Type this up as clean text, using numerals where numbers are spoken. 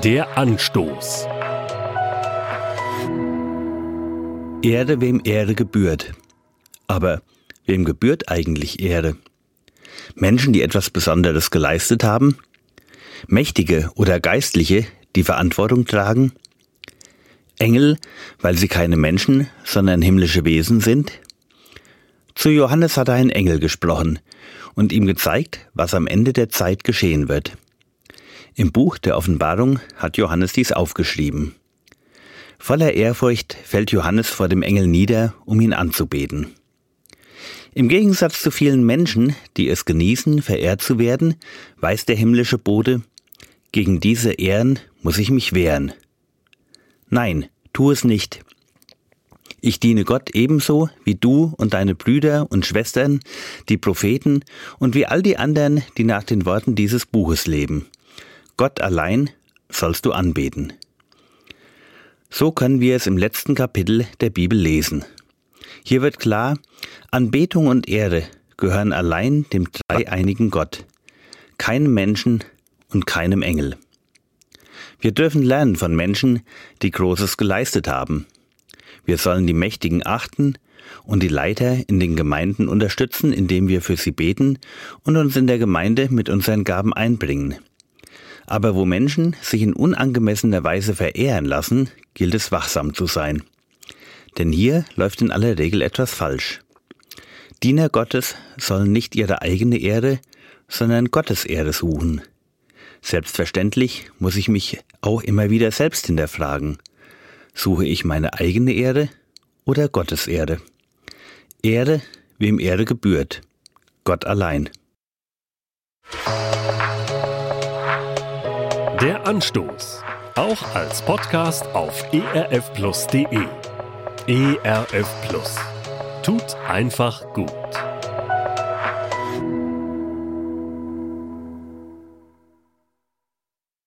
Der Anstoß. Ehre, wem Ehre gebührt. Aber wem gebührt eigentlich Ehre? Menschen, die etwas Besonderes geleistet haben? Mächtige oder Geistliche, die Verantwortung tragen? Engel, weil sie keine Menschen, sondern himmlische Wesen sind? Zu Johannes hat ein Engel gesprochen und ihm gezeigt, was am Ende der Zeit geschehen wird. Im Buch der Offenbarung hat Johannes dies aufgeschrieben. Voller Ehrfurcht fällt Johannes vor dem Engel nieder, um ihn anzubeten. Im Gegensatz zu vielen Menschen, die es genießen, verehrt zu werden, weiß der himmlische Bote, gegen diese Ehren muss ich mich wehren. Nein, tu es nicht. Ich diene Gott ebenso wie du und deine Brüder und Schwestern, die Propheten und wie all die anderen, die nach den Worten dieses Buches leben. Gott allein sollst du anbeten. So können wir es im letzten Kapitel der Bibel lesen. Hier wird klar, Anbetung und Ehre gehören allein dem dreieinigen Gott, keinem Menschen und keinem Engel. Wir dürfen lernen von Menschen, die Großes geleistet haben. Wir sollen die Mächtigen achten und die Leiter in den Gemeinden unterstützen, indem wir für sie beten und uns in der Gemeinde mit unseren Gaben einbringen. Aber wo Menschen sich in unangemessener Weise verehren lassen, gilt es wachsam zu sein. Denn hier läuft in aller Regel etwas falsch. Diener Gottes sollen nicht ihre eigene Ehre, sondern Gottes Ehre suchen. Selbstverständlich muss ich mich auch immer wieder selbst hinterfragen. Suche ich meine eigene Ehre oder Gottes Ehre? Ehre, wem Ehre gebührt. Gott allein. Der Anstoß. Auch als Podcast auf erfplus.de. ERF Plus. Tut einfach gut.